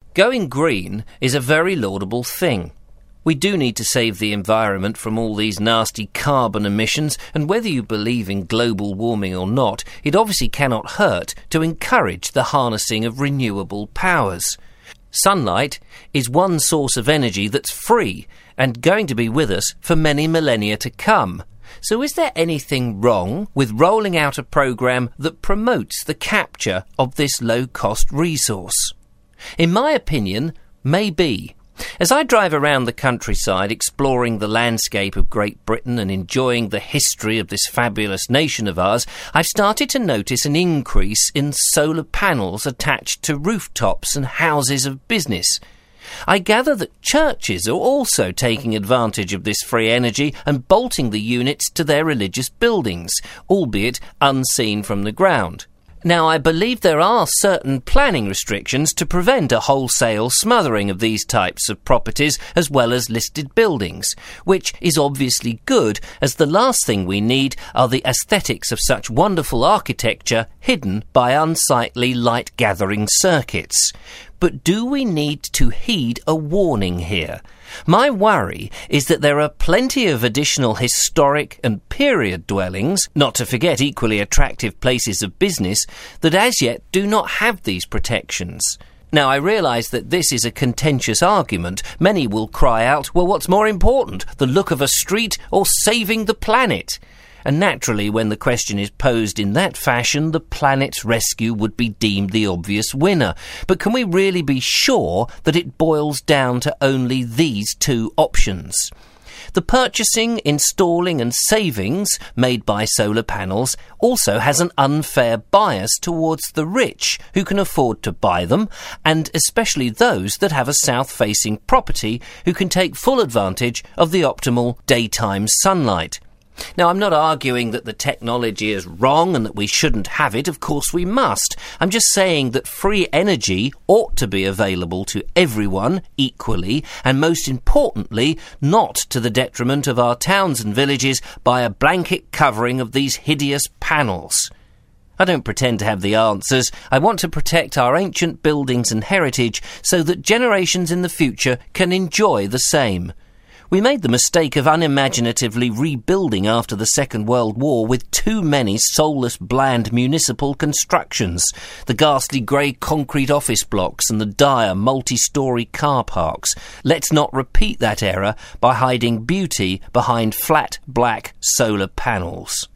Going green is a very laudable thing. We do need to save the environment from all these nasty carbon emissions, and whether you believe in global warming or not, it obviously cannot hurt to encourage the harnessing of renewable powers. Sunlight is one source of energy that's free and going to be with us for many millennia to come. So is there anything wrong with rolling out a programme that promotes the capture of this low-cost resource? In my opinion, maybe. As I drive around the countryside exploring the landscape of Great Britain and enjoying the history of this fabulous nation of ours, I've started to notice an increase in solar panels attached to rooftops and houses of business. I gather that churches are also taking advantage of this free energy and bolting the units to their religious buildings, albeit unseen from the ground. Now, I believe there are certain planning restrictions to prevent a wholesale smothering of these types of properties as well as listed buildings, which is obviously good, as the last thing we need are the aesthetics of such wonderful architecture hidden by unsightly light-gathering circuits. But do we need to heed a warning here? My worry is that there are plenty of additional historic and period dwellings, not to forget equally attractive places of business, that as yet do not have these protections. Now, I realise that this is a contentious argument. Many will cry out, well, what's more important, the look of a street or saving the planet? And naturally, when the question is posed in that fashion, the planet's rescue would be deemed the obvious winner. But can we really be sure that it boils down to only these two options? The purchasing, installing and savings made by solar panels also has an unfair bias towards the rich who can afford to buy them, and especially those that have a south-facing property who can take full advantage of the optimal daytime sunlight. Now, I'm not arguing that the technology is wrong and that we shouldn't have it. Of course we must. I'm just saying that free energy ought to be available to everyone equally, and most importantly, not to the detriment of our towns and villages by a blanket covering of these hideous panels. I don't pretend to have the answers. I want to protect our ancient buildings and heritage so that generations in the future can enjoy the same. We made the mistake of unimaginatively rebuilding after the Second World War with too many soulless, bland municipal constructions, the ghastly grey concrete office blocks and the dire multi-storey car parks. Let's not repeat that error by hiding beauty behind flat, black solar panels.